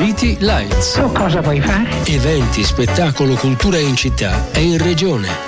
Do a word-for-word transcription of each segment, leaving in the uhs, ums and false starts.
City Lights. Tu cosa vuoi fare? Eventi, spettacolo, cultura in città e in regione.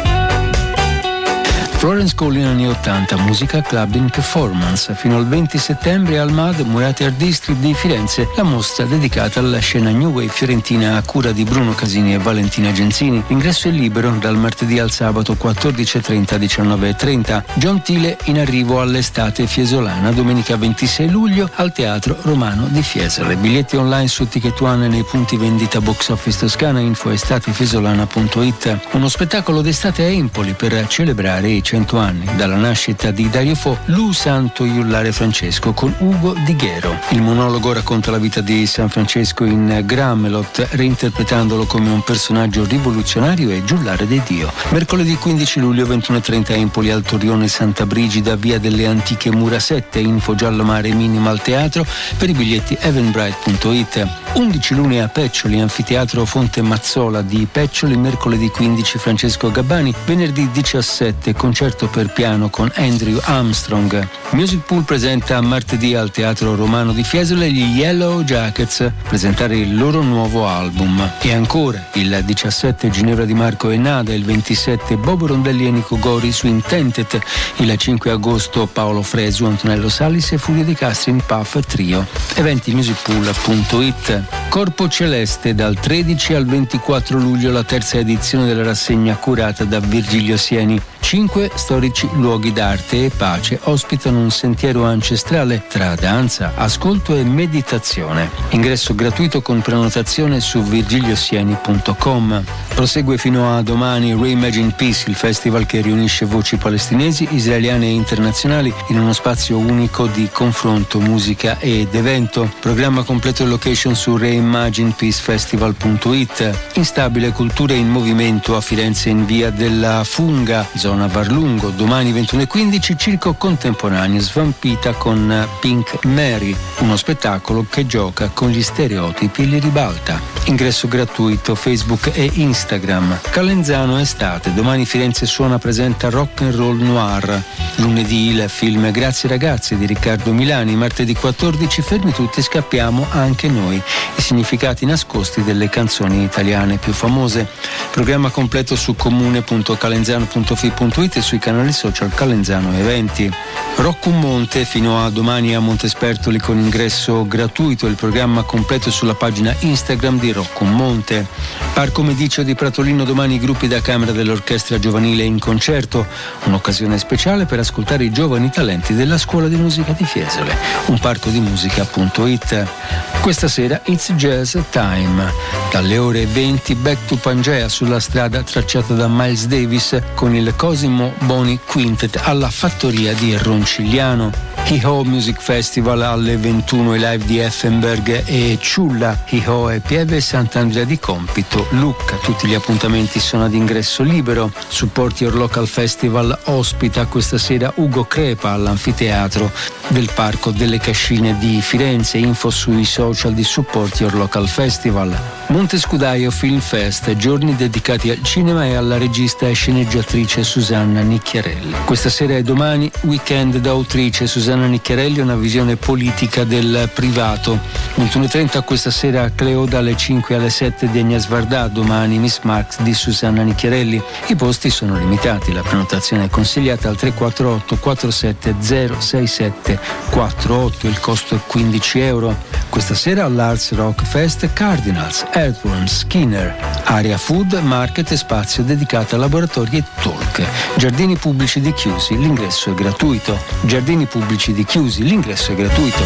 Florence Cole anni ottanta, musica, club in performance. Fino al venti settembre al M A D Murate Art District di Firenze, la mostra dedicata alla scena New Wave fiorentina a cura di Bruno Casini e Valentina Genzini. L'ingresso è libero dal martedì al sabato quattordici e trenta a diciannove e trenta. John Tile in arrivo all'estate fiesolana, domenica ventisei luglio al Teatro Romano di Fiesole. Biglietti online su Ticket One e nei punti vendita Box Office Toscana, info estatefiesolana punto it. Uno spettacolo d'estate a Empoli per celebrare i cento anni dalla nascita di Dario Fo, Lu Santo Iullare Francesco con Ugo Di Ghero. Il monologo racconta la vita di San Francesco in Gramelot, reinterpretandolo come un personaggio rivoluzionario e giullare di Dio. Mercoledì quindici luglio ventuno e trenta Empoli al Torrione Santa Brigida, via delle Antiche Mura sette, info Giallomare Minimal Teatro, per i biglietti eventbrite punto it. undici luglio a Peccioli, anfiteatro Fonte Mazzola di Peccioli, mercoledì quindici Francesco Gabbani, venerdì diciassette concerto per piano con Andrew Armstrong. Music Pool presenta martedì al Teatro Romano di Fiesole gli Yellow Jackets, presentare il loro nuovo album. E ancora il diciassette Ginevra Di Marco e Nada, il ventisette Bobo Rondelli e Nico Gori su Intented, il cinque agosto Paolo Fresu, Antonello Salis e Furio Di Castri in Puff Trio. Eventi musicpool punto it. Corpo Celeste dal tredici al ventiquattro luglio, la terza edizione della rassegna curata da Virgilio Sieni. Cinque storici luoghi d'arte e pace ospitano un sentiero ancestrale tra danza, ascolto e meditazione. Ingresso gratuito con prenotazione su virgiliosieni punto com. Prosegue fino a domani Reimagine Peace, il festival che riunisce voci palestinesi, israeliane e internazionali in uno spazio unico di confronto, musica ed evento. Programma completo e location su reimagine peace festival punto it. Instabile cultura in movimento a Firenze in via della Funga, zona Varlungo. Domani ventuno e quindici Circo Contemporaneo Svampita con Pink Mary, uno spettacolo che gioca con gli stereotipi e li ribalta. Ingresso gratuito Facebook e Instagram. Calenzano Estate, domani Firenze Suona presenta Rock and Roll Noir. Lunedì il film Grazie ragazzi di Riccardo Milani. Martedì quattordici Fermi tutti, scappiamo anche noi, i significati nascosti delle canzoni italiane più famose. Programma completo su comune punto calenzano punto fi punto it e sui canali social Calenzano Eventi. Roccum Monte fino a domani a Montespertoli con ingresso gratuito, il programma completo sulla pagina Instagram di Roccum Monte. Parco Mediceo di Pratolino, domani i gruppi da camera dell'orchestra giovanile in concerto, un'occasione speciale per ascoltare i giovani talenti della scuola di musica di Fiesole. un parco di musica punto it. Questa sera It's Jazz Time, dalle ore venti Back to Pangea sulla strada tracciata da Miles Davis con il Cosimo Boni Quintet alla Fattoria di Roncigliano. Hi-Ho Music Festival alle ventuno, i live di Effenberg e Ciulla, Hi-Ho e Pieve Sant'Andrea di Compito, Lucca. Tutti gli appuntamenti sono ad ingresso libero. Support Your Local Festival ospita questa sera Ugo Crepa all'anfiteatro del Parco delle Cascine di Firenze. Info sui social di Support Your Local Festival. Montescudaio Film Fest, giorni dedicati al cinema e alla regista e sceneggiatrice Susanna Nicchiarelli. Questa sera e domani Weekend d'autrice Susanna Nicchiarelli, una visione politica del privato. ventuno e trenta questa sera Cleo dalle cinque alle sette di Agnès Varda, domani Miss Marx di Susanna Nicchiarelli. I posti sono limitati, la prenotazione è consigliata al tre quattro otto quattro sette zero sei sette quattro otto, il costo è quindici euro. Questa sera all'Arts Rock Fest Cardinals, Earthworms, Skinner, area food, market e spazio dedicato a laboratori e talk. Giardini pubblici di Chiusi, l'ingresso è gratuito. Giardini pubblici di Chiusi, l'ingresso è gratuito.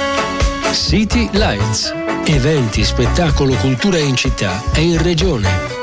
City Lights, eventi, spettacolo, cultura in città e in regione.